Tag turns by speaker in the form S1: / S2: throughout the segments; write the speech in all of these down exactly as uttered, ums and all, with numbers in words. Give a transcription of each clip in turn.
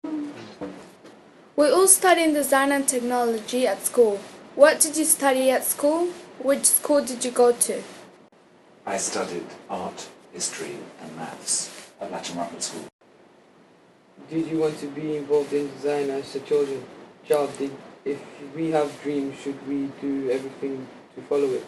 S1: We all study design and technology at school. What did you study at school? Which school did you go to?
S2: I studied art, history and maths at Latin Rockwood School.
S3: Did you want to be involved in design as a children, child? Did, if we have dreams, should we do everything to follow it?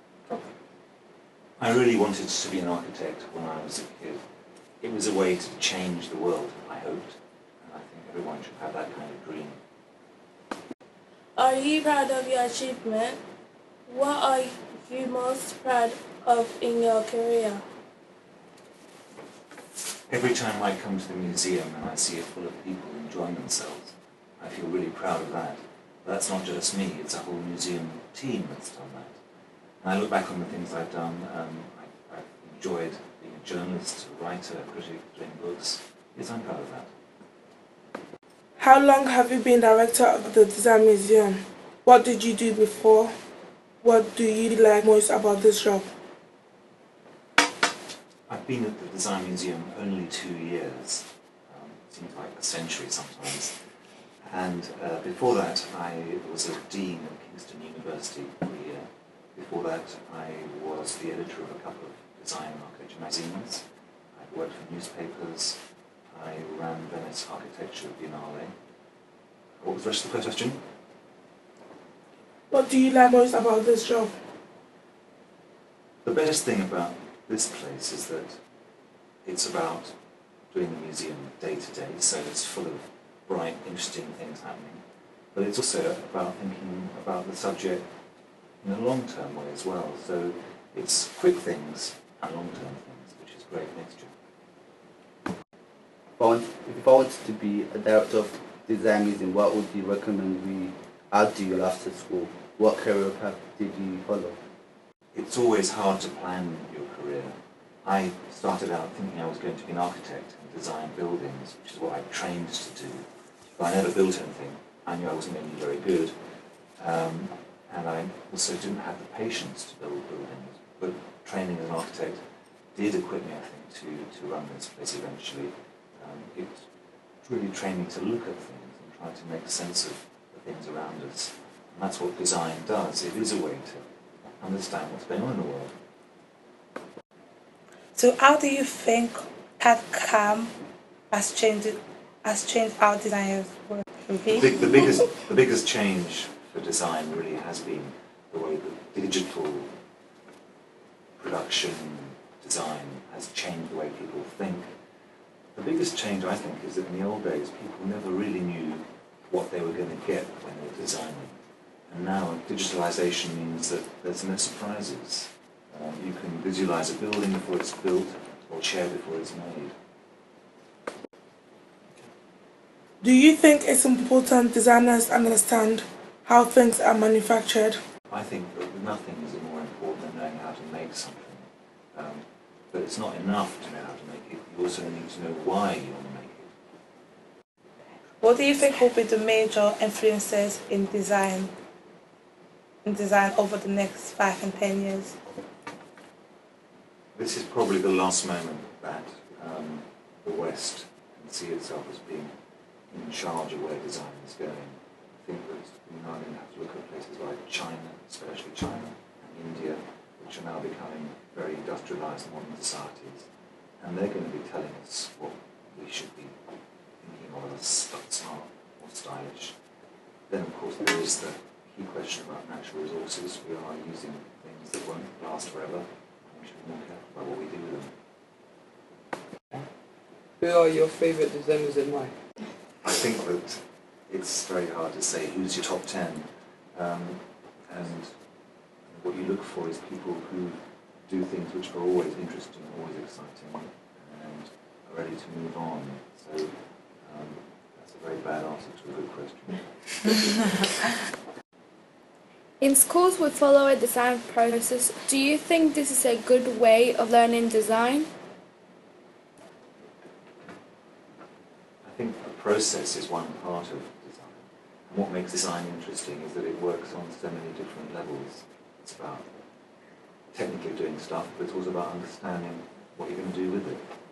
S2: I really wanted to be an architect when I was a kid. It was a way to change the world, I hoped. And I think everyone should have that kind of dream.
S4: Are you proud of your achievement? What are you most proud of in your career?
S2: Every time I come to the museum and I see it full of people enjoying themselves, I feel really proud of that. But that's not just me, it's a whole museum team that's done that. And I look back on the things I've done, um, I, I've enjoyed being a journalist, a writer, a critic, doing books. Yes, I'm proud of that.
S5: How long have you been director of the Design Museum? What did you do before? What do you like most about this job?
S2: I've been at the Design Museum only two years. Um, it seems like a century sometimes. And uh, before that, I was a dean at Kingston University for a year. Before that, I was the editor of a couple of design and architecture magazines. I worked for newspapers. I ran Venice Architecture Biennale. What was the rest of the question?
S5: What do you like most about this job?
S2: The best thing about this place is that it's about doing the museum day to day, so it's full of bright, interesting things happening. But it's also about thinking about the subject in a long-term way as well. So it's quick things and long-term things, which is a great mixture.
S6: If I, want, if I wanted to be a director of Design Museum, what would you recommend we add to your after school? What career path did you follow?
S2: It's always hard to plan your career. I started out thinking I was going to be an architect and design buildings, which is what I trained to do. But I never built anything. I knew I wasn't going to be very good. Um, and I also didn't have the patience to build buildings. But training as an architect did equip me, I think, to, to run this place eventually. Um, it really trained me to look at things and try to make sense of the things around us. And that's what design does. It is a way to understand what's going on in the world.
S7: So how do you think that C A M has changed, has changed how designers work?
S2: The, big, the, biggest, the biggest change for design really has been the way that digital production, design has changed the way people think. The biggest change, I think, is that in the old days people never really knew what they were going to get when they were designing. And now digitalization means that there's no surprises. Uh, you can visualize a building before it's built, or chair before it's made.
S5: Do you think it's important designers understand how things are manufactured?
S2: I think that nothing is more important than knowing how to make something. Um, but it's not enough to know how to make it, you also need to know why you want to make it.
S7: What do you think will be the major influences in design, in design over the next five and ten years?
S2: This is probably the last moment that um, the West can see itself as being in charge of where design is going. I think that we now have to look at places like China, especially China and India, which are now becoming very industrialized modern societies. And they're going to be telling us what we should be thinking of as smart or stylish. Then of course there is the key question about natural resources. We are using things that won't last forever. We should be more careful about what we do with them.
S3: Who are your favourite designers and why?
S2: I think that it's very hard to say who's your top ten. Um, and what you look for is people who do things which are always interesting, always exciting, and are ready to move on. So um, that's a very bad answer to a good question.
S1: In schools we follow a design process. Do you think this is a good way of learning design?
S2: I think the process is one part of design. And what makes design interesting is that it works on so many different levels. It's about technically doing stuff, but it's also about understanding what you're going to do with it.